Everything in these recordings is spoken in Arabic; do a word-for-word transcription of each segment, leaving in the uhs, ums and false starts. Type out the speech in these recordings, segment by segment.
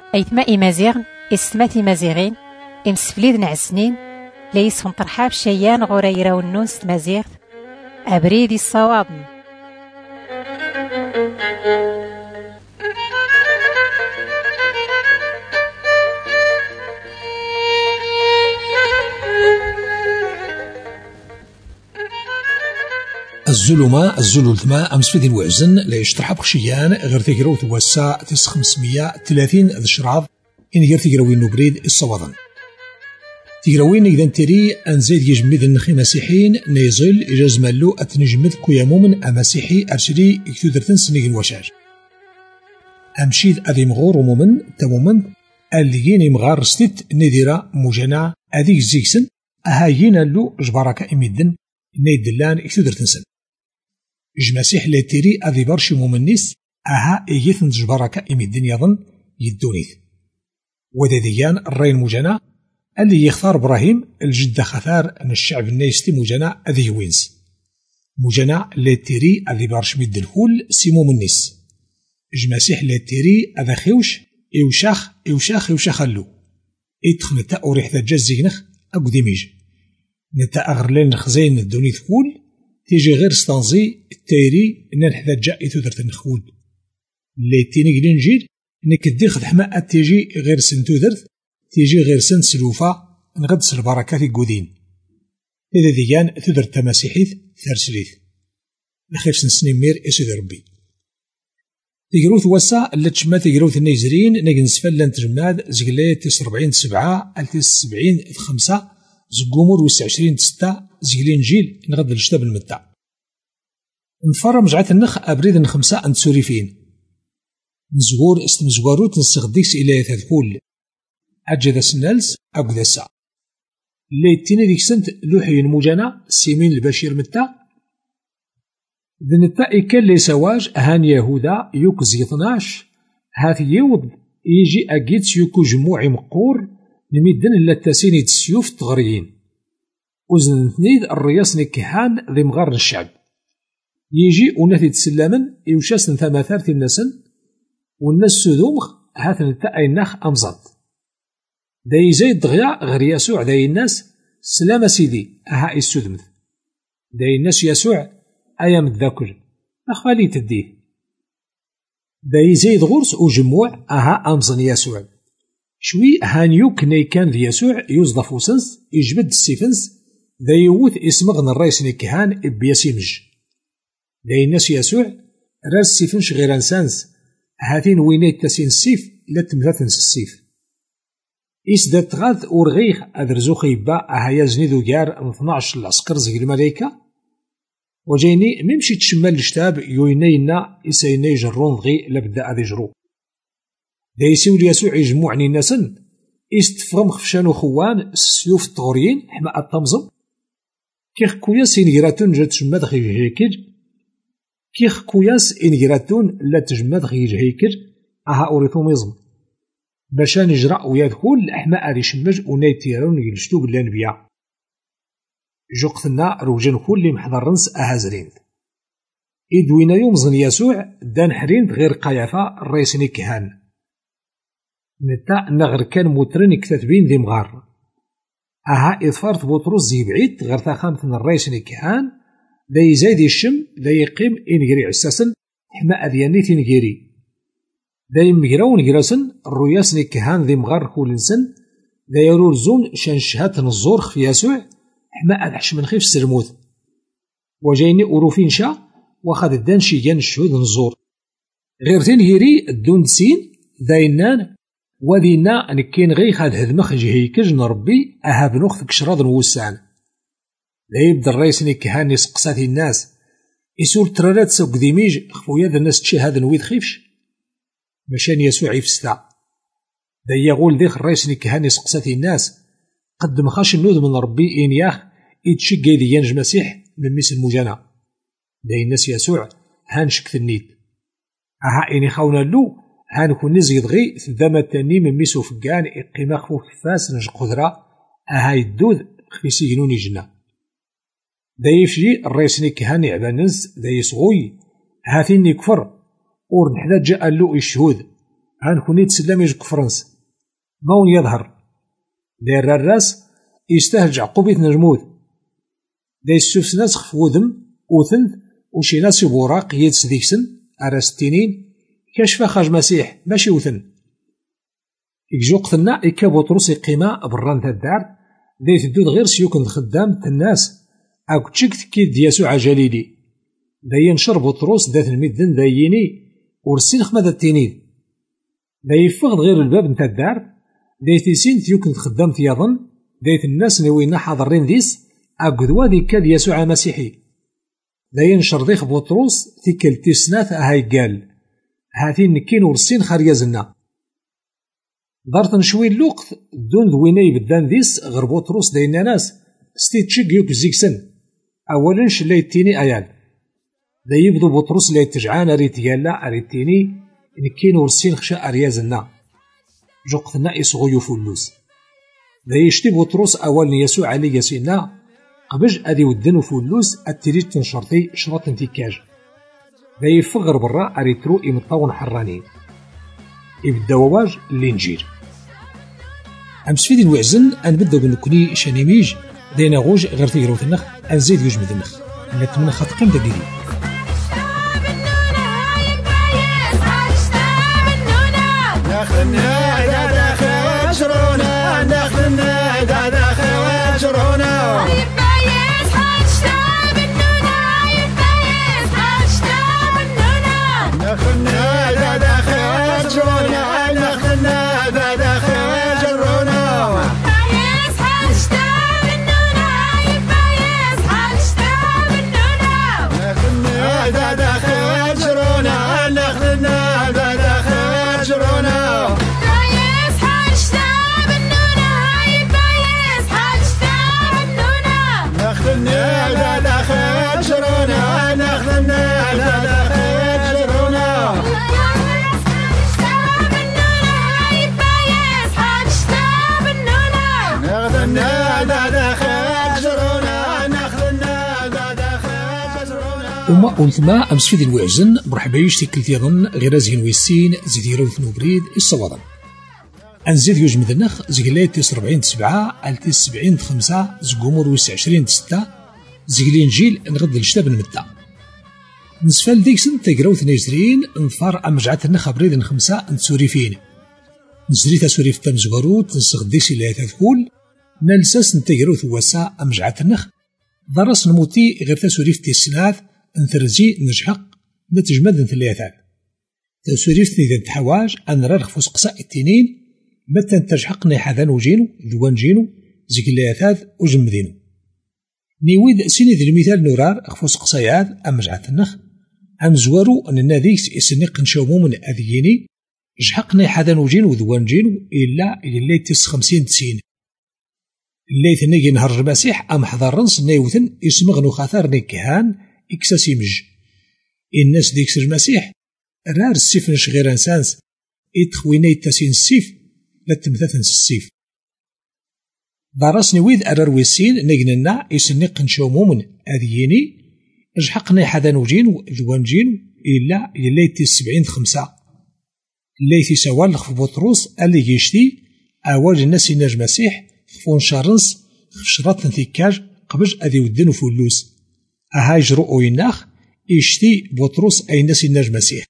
أيتما إمازيغن إستماتي مازيغين إنسفليد نعسنين ليس طرحاب شيان غريرة والنوس مازيغ أبريدي الصوابن. الزلمة الزلولتما أمس في دين وعزن لا يشطرح بخشيان غير تيقراو توسع تس خمسمية تلاتين ذا الشراب إن غير تيقراوين نبريد الصوادن تيقراوين إذا تيري أنزيد يجمد النخي مسيحين نيزل إجاز مالو أتنجمد كويا مومن أمسيحي أرسلي إكتودرتن سنيق الوشاج أمشيد أذي مغور ومومن تمومن الليين يمغار رستيت نديرا مجانا أذيك زيكسن أهايين اللو جبارك إميدن نيدلان إكتودرتن سن جماسيح لا تيري أذي برشي مومنيس أها إيثن جبارك إميدن يظن يدونيث وداديان الرين مجانا اللي يختار إبراهيم الجدة خثار أن الشعب النايستي مجانا أذي وينس مجانا لا تيري أذي برش ميد الكل سي مومنيس جماسيح لا تيري أذا خيوش إوشاخ إوشاخ إوشاخ اللو إتخن تا أوريح ذا جازينخ أقدميج نتا أغرلين خزين الدوني ثقول تيجي غير ستانزي التيري إن الحذا جاء إثودرت النخول اللي تيني قلنجيل إنك الديخ حماء تيجي غير سن تودرت تيجي غير سن سلوفا نغدس البركات القودين إذا ديان تودرت تماسيحيث ثرسليث نخيف سن سنين مير إسود ربي تيقروث وسا اللي تشما تيقروث النيزرين نقن سفلان تجماد زقلاية تس ربعين سبعة ألتس سبعين خمسة زقومور ويس عشرين ستة زقلين جيل نغد الجتاب المتع نفرم جعت النخ أبريد خمسة أنت فين نزور استمزواروت نستغديكس إلى تذكول أجد سنالس أبدا الساعة اللي تيني ديك سنت لوحي المجانا سيمين البشير متع ذن التأي كان لي سواج هان يهودا يوك زيطناش هاث يوض يجي أجيت يوكو جموعي مقور نميدن إلا التاسيني تسيوف تغريين وزن ثنيد الرياس نكهان ذي مغار الشعب يجي ونثي تسلامن يوشاسن ثماثارت النسن والناس سذومخ هاثن التأي النخ أمزط داي زايد دغيا غير يسوع داي الناس سلام سيدي أها السذمث داي الناس يسوع أيام الذاكر أخوالي تديه داي زايد غرس وجموع أها أمزن يسوع شوي هانيوك ني كان ذي يسوع يوزضف وسنس يجبد السيفنس ذا يوث اسمغن الرئيس نكهان بياسيمج ذا الناس يسوع راس سيفنش غير انسانس هاتين وينيت تاسين السيف لا تمثاثنس السيف إس دا تغاث أورغيخ أدرزو خيبا أهايا زنيدو جار اثناش العسكر زي الملايكة وجيني ميمشي تشمال الشتاب يوينينا إسايني جرون غي لبدا أذي جرو دا يسيول يسوع يجمعني الناسن استفغم خفشانو خوان السيوف الطغريين حما الطمزم كيخ كوياس إنجراتون جات تجمد غي هيكر كيخ كوياس إنجراتون لا تجمد غي هيكر أها أوريثوميزم باشا نجرأ ويدخل حما أري شمج ونايتيرون يلشتو باللانبياء جوقتنا روجان كل محضرنس أهازرين إدوينا يوم زن يسوع دان حرين غير قيافة الرئيس نكهان نتا نغر كان موترين كتاتبين ذي مغار أها إظفارت بطرس زي بعيد غير تاخامت الرئيس نكهان ذا يزايد الشم ذا يقيم إنجري عساسن حما أذياني تنجري ذا يمجراون جراسن الرياس نكهان ذي مغار كولنسن ذا يرورزون شنشهات نزور في يسوع حما أدحش من خيف السرموث وجايني أوروفين شا واخد الدان شيجان الشهود نزور غير تنهيري الدون سين ذاينان وذينا نكين غي خاد هذمخ جهيكج نربي أها بنوخذ شراض نوسعن لا يبدا الرئيس نكهان يسقساتي الناس يسول ترارات سوق ديميج خفويا ذا الناس تشي هذا نويد خيفش مشان يسوع يفستا ذا يقول ذيخ الرئيس نكهان يسقساتي الناس قد مخاش النود من ربي إن ياخ يتشقي ديانج مسيح من ميس المجانا ذا الناس يسوع هانشك ثنيد أها إني خاونا اللو هانكون نزيد غي ثدامة تاني من ميسو فقان إقيمة خفوف فاس نج قدرة أهاي الدود خفيسي جنوني جنا دا يفجي الرئيس نكهاني عباننس دا يسغوي هاثين يكفر اور نحدا جاء اللو الشهود هنكوني تسلم يجك فرنسا مون يظهر داير الراس يستهجع قبيت نجمود دا يسوف ناس خفودم وثنث وشي ناس يبوراق يدس ديكسن أراس التنين كشفا خرج مسيح ماشي وثن يجو قتلنا إكا بطرس قيمة بران الدار دا يتدود غير سيوكن خدام الناس أكو تشكت كيد يسوع جليلي دا ينشر بطرس دا المدن دا يني ورسين خمادة التنين دا يفغد غير الباب نتا الدار دا يتيسين تيوكن خدام تيظن دا الناس نوينا حاضرين ديس أكو دوادي كاد يسوع مسيحي دا ينشر ضيخ بطرس تيكال تيسنات هاي قال هاتي نكين ورسين خاريازنا دارت نشوي اللوقت دون دويني بدان ديس غير بطرس داينا ناس ستي تشيك يوك زيكسن اولا شلاي تيني ايال دا يبدو بطرس لا يتجعان اريت يالا اريت تيني نكين ورسين خشا اريازنا جوقتنا يصغيو فلوس دا يشتي بطرس اول يسوع علي يسينا قبج ادي ودنو فلوس التريد تنشرطي شرط انتكاج دا يفغر برا اريترو امطاون حرانين يبدا وواج الانجيل امس فيدي الوعزن انبدا بنكوني شانيميج دينا غوج غير تيروت النخ انزيد يوج مدنخ نتمنى خاط قيم دقيقي وما قلت ما أمس فيدي الوعزن مرحبا يشتي كلتي ظن غير زين ويسين زيديرو ثنو بريد الصوادن أنزيد يوج مذنخ زيقليت تيس ربعين تسبعة ألتيس سبعين خمسة زقومور ويس عشرين ستة زيقلين جيل نغد الشتاب نمتا نسفال ديكسن تيقراو ثنيزرين نفار أمجعات النخ بريد خمسة نتسوريفين نزريتا سوريف تمزغرو تنسغ ديكسي لا تذكول نالساس نتيقراو ثواسا أمجعات النخ درس نموتي غير تسوريف تيسناث انثرزي نجحق نتجمد نثليثات تسوريف ثنيذا تحواج أن رغفوس قصاء التنين متى تجحقني حذان وجينو ذوان جينو زيكليثات وجمدينو نيويد سيني ذي المثال نورار أخفوس قصايات أمجعات النخ أم زوارو أن الناديكس إسنق نشومو من أذييني جحقني حذان وجينو ذوان جينو إلا إلي تس خمسين تسين اللي ثنيجي نهر المسيح أم حضرنس نيوثن اسمغنو خاثار نيكهان إكساسيمج الناس ديكس المسيح رار السيف نشغير انسانس إتخويني تاسين السيف لا تمثثن السيف دارسني ويد أرار ويسين نيجننا يسنق نشومو من أذييني اجحقني حدا نوجين ذوان جين إلا يليتي السبعين خمسة الليتي سوال لخف بطروس اللي يشتي أواج الناس يناج مسيح خفون شارنس خشرات ثيكاج قبج أذي ودنو فلوس أهاج رؤو يناخ يشتي بطروس أي ناس يناج مسيح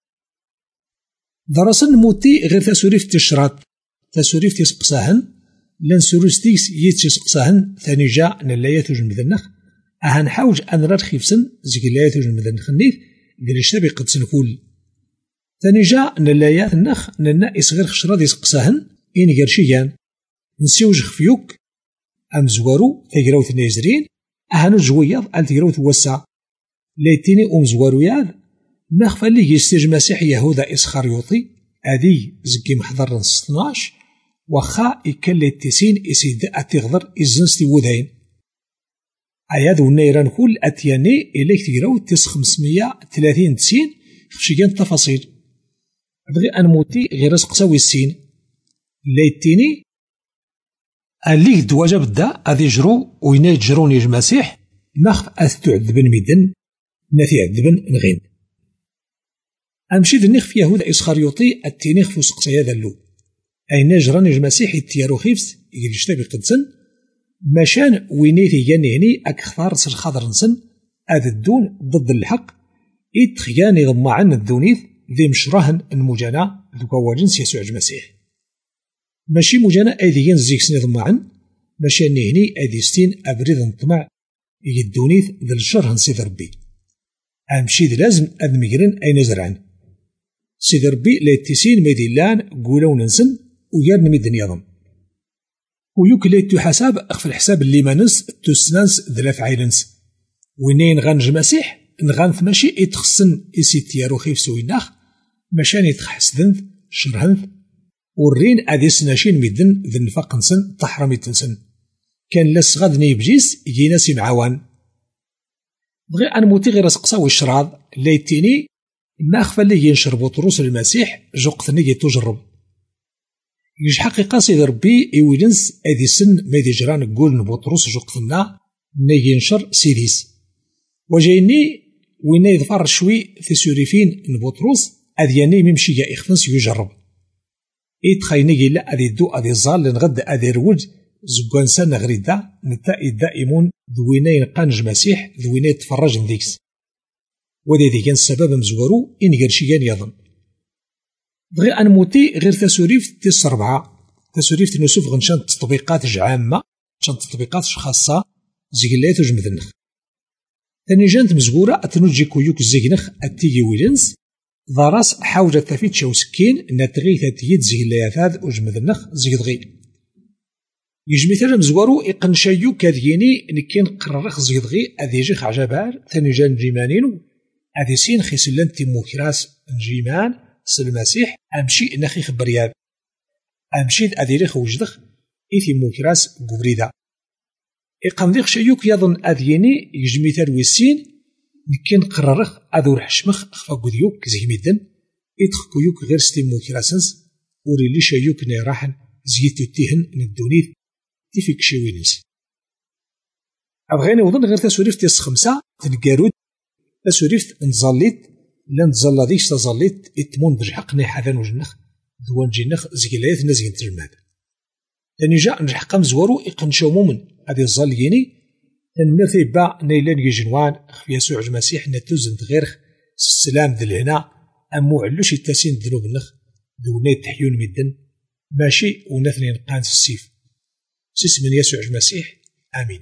درسن موتي غير تسوريف تشرات تسوريف تسقساهن لان سورستيكس يتسقساهن ثاني جاء نلايات وجمذنخ أهان حاوج أن راد خيفسن زيكلايات وجمذنخ النيف دير الشابي قد سنكول ثاني جاء نلايات النخ ننا إصغير خشرات يسقساهن إن قرشيان نسيوج خفيوك أم زوارو تيقراو ثنيزرين أهانو جوياض أل تيقراو توسع ليتيني أم زوارو ياذ نخفى اللي يستيج مسيح يهوذا إسخريوطي أدي زكي محضر نص اثناش وخا يكلي تسين إسيد أتغضر إزنستي وذين أياد ونيران كل أتياني إليك تيقراو تس خمسمية ثلاثين تسين خشيان تفاصيل أبغي أنموتي غير سقساوي السين ليتيني اللي دواجه بدا أذي جرو وينا يجرون يج مسيح نخف أثتعذبن ميدن نثي عذبن نغين أمشي ذنيخ في يهوذا إسخريوطي التينيخ فوسق سيادة اللو أي نجران المسيح التيارو خيفت يجلشتا بقدسن مشان وينيتي ينهني أكثر سالخضر نسن هذا الدون ضد الحق إتخياني ضمعن الدونيث ذي مشرهن المجانا ذو جنس يسوع المسيح ماشي مجانا أيديين زيكسني ضمعن ماشي نهني أيديستين أبريد نطمع يدونيث ذا الشرهن سيد ربي أمشي ذي لازم أدمجرن أي نزرعن سيد ربي ليتسين ميديلان قولو ننسن ويارن ميدن يضم ويوكليت تحساب أخف الحساب اللي مانس تسنانس ذلاف عيلنس وينين غانج مسيح نغانث ماشي إتخصن إسيتيارو خيف سويناخ مشان يتخحس ذنث شرهنث ورين أديس ناشين ميدن ذن فقنسن تحرمي تنسن كان لس غادني بجيس يجيناسي معاوان بغي أن موتي غير سقساوي الشراض ليتيني ما أخفى اللي ينشر بطروس المسيح جوقتني يتجرب يج حقيقة سيد ربي إيويلنس أدي سن ميدي جران قول نبطروس جوقتنا ني ينشر سيديس وجايني وين يظفر شوي في سوريفين نبطروس أدياني ممشي يا إخفنس يجرب إتخيني لا أدي دو أدي الزال لنغد أدي روج زقان سنة غريدا نتائي دائمون ذويني نقانج مسيح ذويني تفرج ذيكس ودي ذي كان السبب مزورو إن قرشيان يظن بغي أن موتي غير تسوريف تيس ربعة تسوريف تنسوف غنشان تطبيقات عامة شان تطبيقات خاصة زيقلات وجمذنخ ثاني جانت مزقورة أتنجي كويوك الزيقنخ أتيجي ويلنس ضراس حاوجة تفيد شو سكين نتغي تتيد زيقلات وجمذنخ زيقضغي يجمي ثلاثة مزقورو إقنشايو كاذيني نكين قررخ زيقضغي أذيجيخ عجبار ثاني جان جيمانينو أذي سين خيسلان تيموكراس نجيمان سلمسيح أمشي نخي خبرياب أمشي أذيريخ وجدخ إثي موكراس قبريدا إقنديخ شيوك يظن أذيني يجمي تروي السين نكين قررخ أذور حشمخ أخفا قديوك زي ميدن إدخ كيوك غير ستي موكراسنس وريلي شيوك نيراحن زيتو تيهن ندونيث تيفيك شوينس أبغيني وظن غير تسوريف تيس خمسة تنقارود تسوريف نظليت لان تظل ديش تظليت اتمون برحقني حذان وجنخ ذوان جنخ زيقلايات نازين ترماد لأن جاء نجحق مزورو إقنشو مومن هذه الظالييني تنمرثي باع نيلان يجنوان خفي يسوع المسيح نتوزن غيرخ السلام ذي الهنا أمو علوش التاسين ذنوب النخ ذوني تحيون مدن ماشي ونثني نقان السيف سيس من يسوع المسيح آمين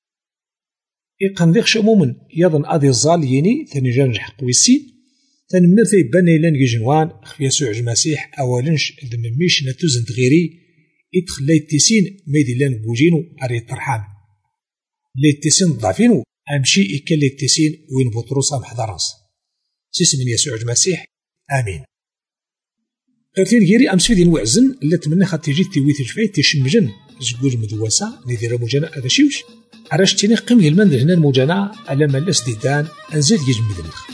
إقن ذيخش مومن يظن هذه الظالييني ثاني جا نجحق ويسين تنمرثي بني لان يجنوان خفي يسوع المسيح أولنش ذمميش نتوزن غيري إدخل ليتسين ميدي لان بوجينو أري طرحان ليتسين ضعفينو أمشي إكا ليتسين وين بطروس أم حضراس سيس من يسوع المسيح آمين غيرتين غيري أمس فيدين وعزن اللي تمنى خد تيجي تيويت الفايت تيشمجن زقوج مدوسة نذير مجانا هذا شيوش عراش تيني قيم المنزل هنا المجانا ألا ملاس ديدان أنزل يجمد النخ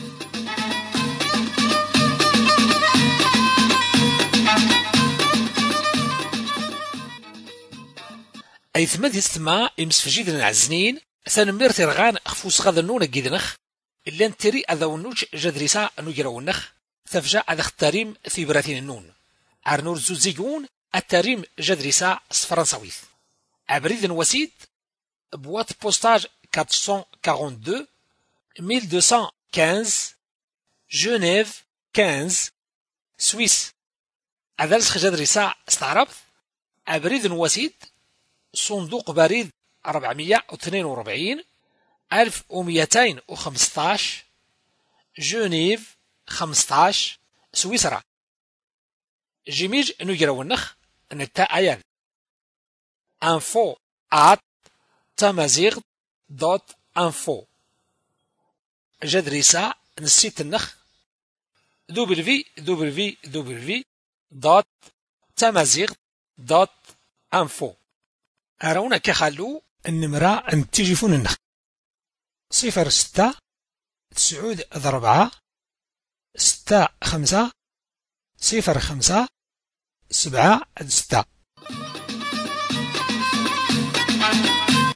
أي ثمد يستمع إمس فجيد العزنين ثانمير ترغان أخفوس غاذا نونا جيدنخ إلا نتري أذا ونوج جدريسا نجرا ونخ ثفجا أذا اختاريم في براتين النون عرنور زوزيجون التاريم جدريسا فرنساويث أبريد وسيد بوات بوستاج أربعمائة واثنين وأربعين ألف ومئتين وخمسة عشر جنيف خمسة سويس أذلس جدريسا استعربت أبريد وسيد صندوق بريد أربعمائة واثنين وأربعين ألف ومئتين وخمسة عشر جنيف خمسة عشر سويسرا جيميج نجرا ونخ نتا أيان info at تمازيغ دوت info جدريسا نسيت النخ دبليو دبليو دبليو دوت تمازيغ دوت info أرونا كخلو النمرة أن تجيفون النخ صفر ستة تسعود ضربعة ستة خمسة صفر خمسة سبعة ستة